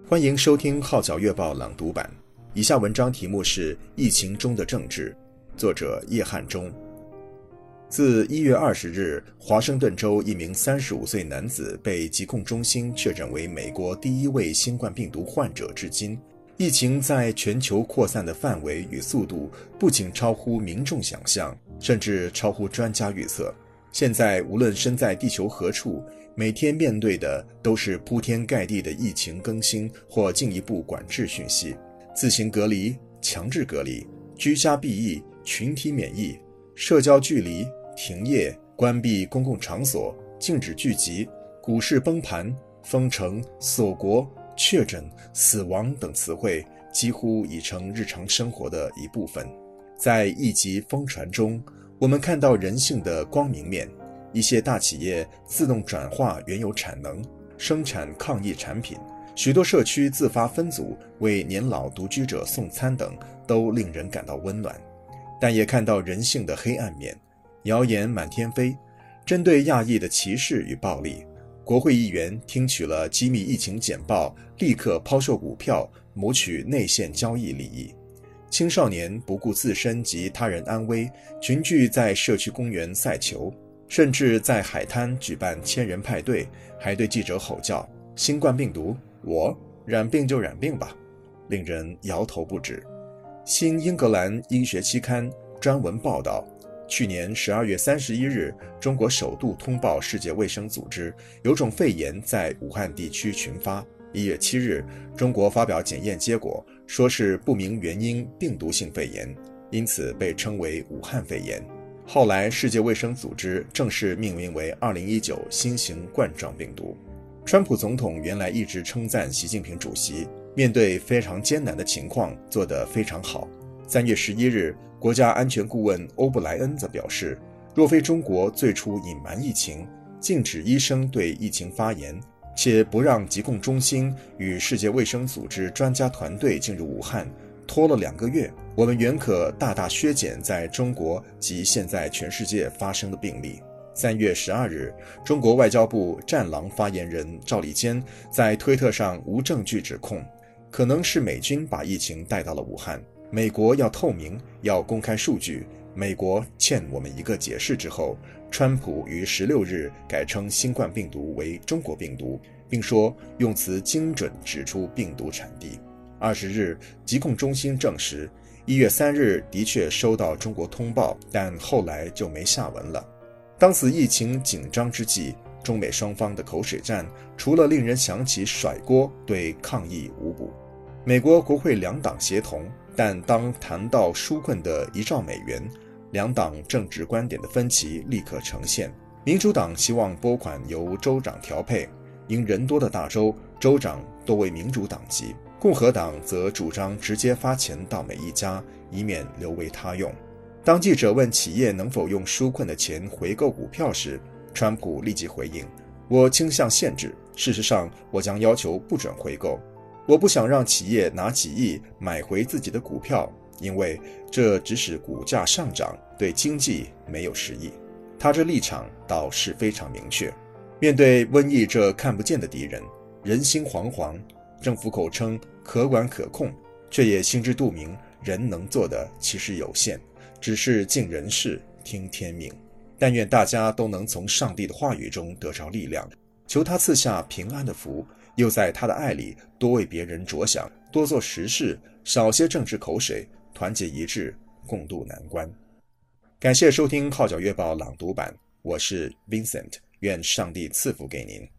欢迎收听号角月报朗读版。以下文章题目是《疫情中的政治》，作者叶汉忠。自1月20日，华盛顿州一名35岁男子被疾控中心确诊为美国第一位新冠病毒患者至今，疫情在全球扩散的范围与速度不仅超乎民众想象，甚至超乎专家预测。现在无论身在地球何处，每天面对的都是铺天盖地的疫情更新或进一步管制讯息。自行隔离、强制隔离、居家避疫、群体免疫、社交距离、停业、关闭公共场所、禁止聚集、股市崩盘、封城、锁国、确诊、死亡等词汇几乎已成日常生活的一部分。在疫疾疯传中，我们看到人性的光明面。一些大企业自动转化原有产能，生产抗疫产品，许多社区自发分组为年老独居者送餐等，都令人感到温暖。但也看到人性的黑暗面，谣言满天飞，针对亚裔的歧视与暴力。国会议员听取了机密疫情简报，立刻抛售股票，谋取内线交易利益。青少年不顾自身及他人安危，群聚在社区公园赛球，甚至在海滩举办千人派对，还对记者吼叫：新冠病毒，我染病就染病吧，令人摇头不止。新英格兰医学期刊专文报道，去年12月31日，中国首度通报世界卫生组织有种肺炎在武汉地区群发。1月7日，中国发表检验结果，说是不明原因病毒性肺炎，因此被称为武汉肺炎。后来世界卫生组织正式命名为2019新型冠状病毒。川普总统原来一直称赞习近平主席面对非常艰难的情况做得非常好。3月11日，国家安全顾问欧布莱恩则表示，若非中国最初隐瞒疫情，禁止医生对疫情发言，且不让疾控中心与世界卫生组织专家团队进入武汉，拖了2个月，我们原可大大削减在中国及现在全世界发生的病例。3月12日，中国外交部战狼发言人赵立坚在推特上无证据指控，可能是美军把疫情带到了武汉，美国要透明，要公开数据，美国欠我们一个解释之后，川普于16日改称新冠病毒为中国病毒，并说用词精准指出病毒产地。20日，疾控中心证实1月3日的确收到中国通报，但后来就没下文了。当此疫情紧张之际，中美双方的口水战除了令人想起甩锅，对抗疫无补。美国国会2党协同，但当谈到纾困的1兆美元，两党政治观点的分歧立刻呈现。民主党希望拨款由州长调配，因人多的大州，州长多为民主党籍。共和党则主张直接发钱到每一家，以免留为他用。当记者问企业能否用纾困的钱回购股票时，川普立即回应：我倾向限制，事实上我将要求不准回购。我不想让企业拿几亿买回自己的股票，因为这只使股价上涨，对经济没有实益。他这立场倒是非常明确。面对瘟疫这看不见的敌人，人心惶惶，政府口称可管可控，却也心知肚明，人能做的其实有限，只是尽人事，听天命。但愿大家都能从上帝的话语中得着力量，求他赐下平安的福，又在他的爱里多为别人着想，多做实事，少些政治口水，团结一致，共度难关。感谢收听号角月报朗读版，我是 Vincent， 愿上帝赐福给您。